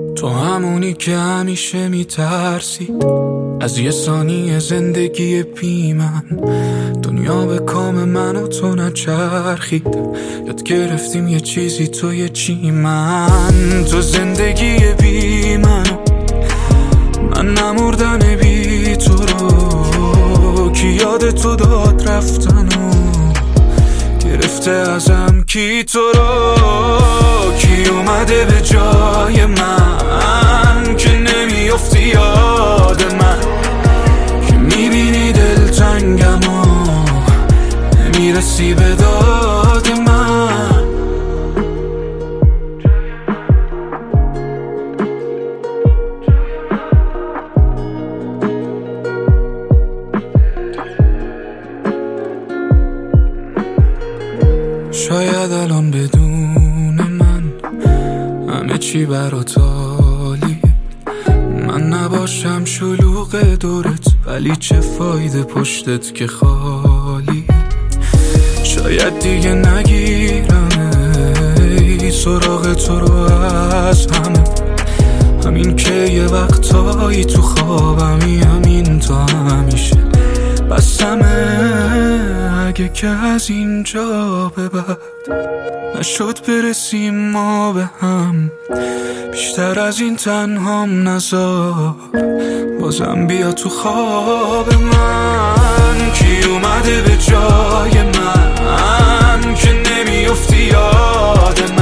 تو همونی که همیشه میترسی از یه ثانیه زندگی بی من. دنیا به کام من و تو نچرخید، یاد گرفتیم یه چیزی تو یه چی من. تو زندگی بی من نمردن بی تو رو کی یاد تو داد رفتن و گرفته ازم کی تو رو. کی اومده به جای من که نمیافتی یاد من، که میبینی دلتنگم و نمیرسی به داد من. شاید الان بدون من همه چی برات عالیه، من نباشم شلوغ دورت، ولی چه فایده پشتت که خالی. شاید دیگه نگیرم سراغ تو رو از همه، همین که یه وقتایی تو خوابمی، همین تا همیشه بسمه. اگه که از اینجا به بعد نشد برسیم ما به هم، بیشتر از این تنهام نذار، بازم بیا تو خواب من. کی اومده به جای من که نمیافتی یاد من،